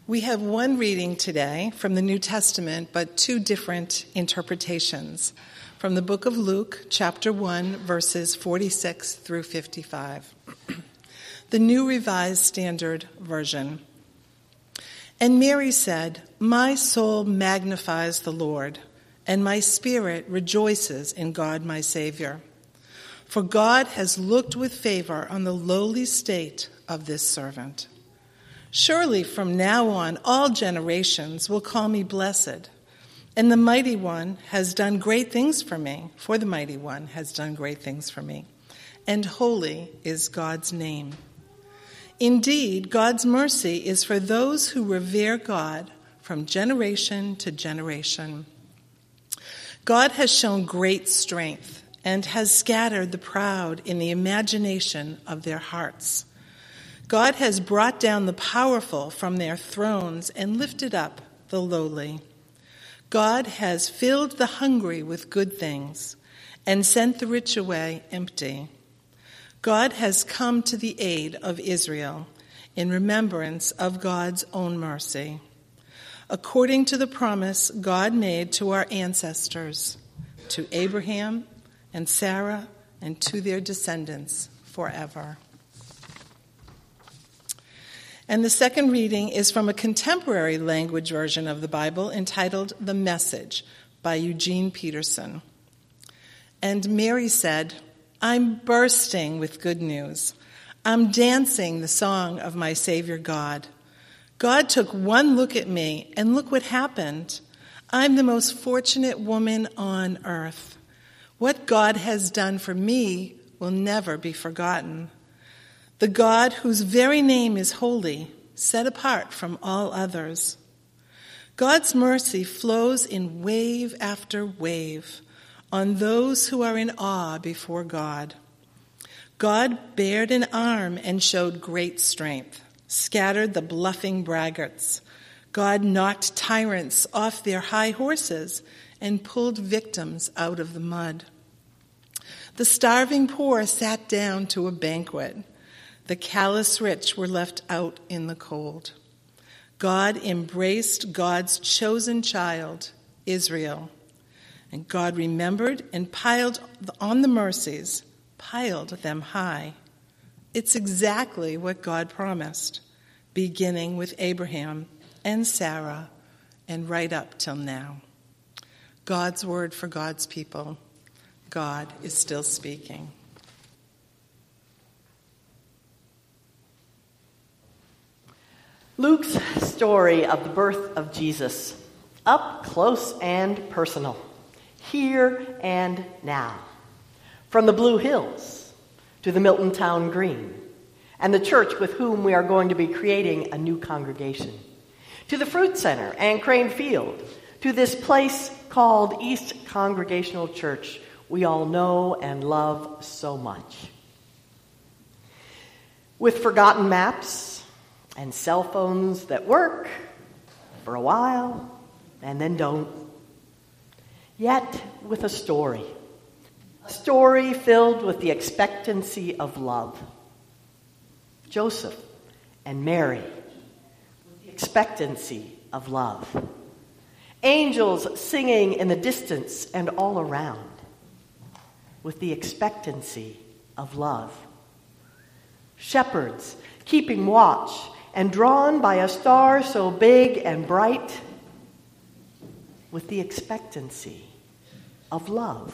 We have one reading today from the New Testament, but two different interpretations. From the book of Luke, chapter 1, verses 46 through 55. The New Revised Standard Version. And Mary said, "My soul magnifies the Lord, and my spirit rejoices in God my Savior. For God has looked with favor on the lowly state of this servant. Surely from now on all generations will call me blessed. And the Mighty One has done great things for me, for the Mighty One has done great things for me. And holy is God's name. Indeed, God's mercy is for those who revere God from generation to generation. God has shown great strength and has scattered the proud in the imagination of their hearts. God has brought down the powerful from their thrones and lifted up the lowly. God has filled the hungry with good things and sent the rich away empty. God has come to the aid of Israel in remembrance of God's own mercy, according to the promise God made to our ancestors, to Abraham and Sarah and to their descendants forever." And the second reading is from a contemporary language version of the Bible entitled The Message by Eugene Peterson. And Mary said, "I'm bursting with good news. I'm dancing the song of my Savior God. God took one look at me, and look what happened. I'm the most fortunate woman on earth. What God has done for me will never be forgotten. The God whose very name is holy, set apart from all others. God's mercy flows in wave after wave on those who are in awe before God. God bared an arm and showed great strength, scattered the bluffing braggarts. God knocked tyrants off their high horses and pulled victims out of the mud. The starving poor sat down to a banquet. The callous rich were left out in the cold. God embraced God's chosen child, Israel. And God remembered and piled on the mercies, piled them high. It's exactly what God promised, beginning with Abraham and Sarah and right up till now. God's word for God's people. God is still speaking. Luke's story of the birth of Jesus, up close and personal, here and now. From the Blue Hills to the Milton Town Green, and the church with whom we are going to be creating a new congregation, to the Fruit Center and Crane Field, to this place called East Congregational Church we all know and love so much. With forgotten maps, and cell phones that work for a while and then don't. Yet with a story filled with the expectancy of love. Joseph and Mary, with the expectancy of love. Angels singing in the distance and all around, with the expectancy of love. Shepherds keeping watch and drawn by a star so big and bright, with the expectancy of love.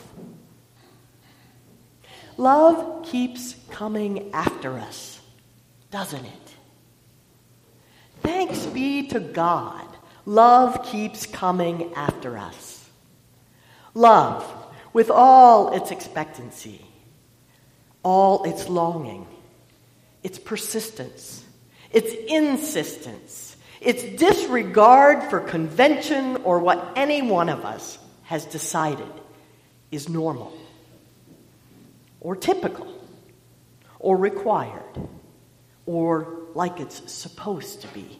Love keeps coming after us, doesn't it? Thanks be to God, love keeps coming after us. Love, with all its expectancy, all its longing, its persistence, its insistence, its disregard for convention or what any one of us has decided is normal, or typical, or required, or like it's supposed to be.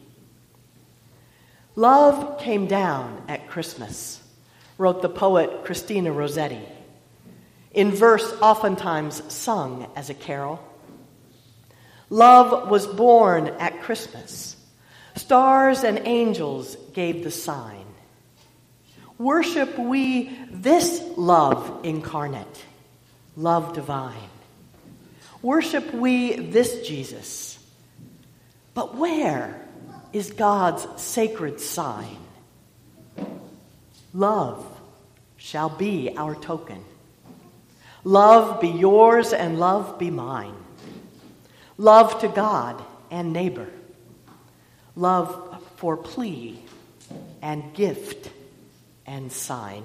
Love came down at Christmas, wrote the poet Christina Rossetti, in verse oftentimes sung as a carol. Love was born at Christmas, Stars and angels gave the sign. Worship we this love incarnate, love divine. Worship we this Jesus. But where is God's sacred sign? Love shall be our token. Love be yours and love be mine. Love to God and neighbor. Love for plea and gift and sign.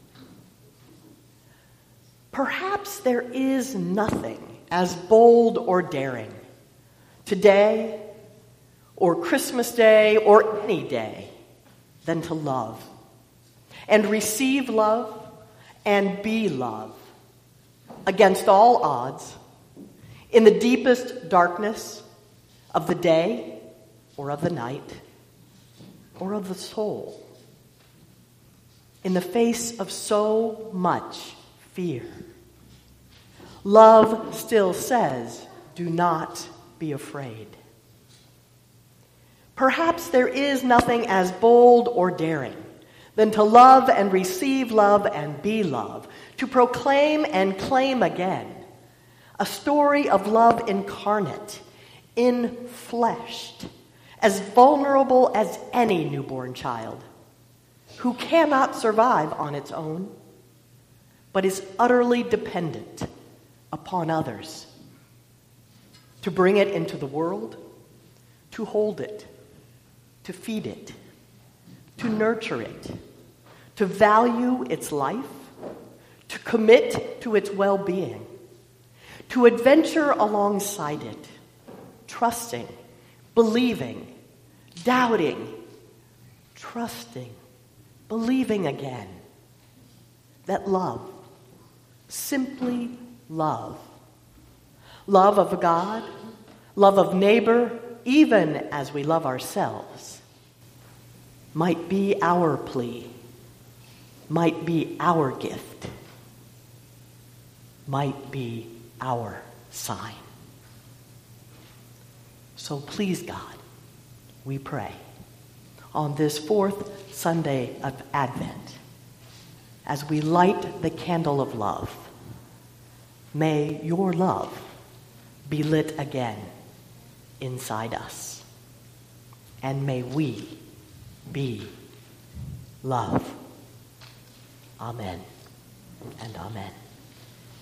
Perhaps there is nothing as bold or daring today or Christmas Day or any day than to love and receive love and be love against all odds in the deepest darkness of the day or of the night or of the soul, in the face of so much fear. Love still says, do not be afraid. Perhaps there is nothing as bold or daring than to love and receive love and be love, to proclaim and claim again a story of love incarnate, infleshed, as vulnerable as any newborn child, who cannot survive on its own, but is utterly dependent upon others to bring it into the world, to hold it, to feed it, to nurture it, to value its life, to commit to its well-being, to adventure alongside it, trusting, believing, doubting, trusting, believing again that love, simply love, love of God, love of neighbor, even as we love ourselves, might be our plea, might be our gift, might be our sign. So please, God, we pray, on this fourth Sunday of Advent, as we light the candle of love, may your love be lit again inside us, and may we be love. Amen and amen.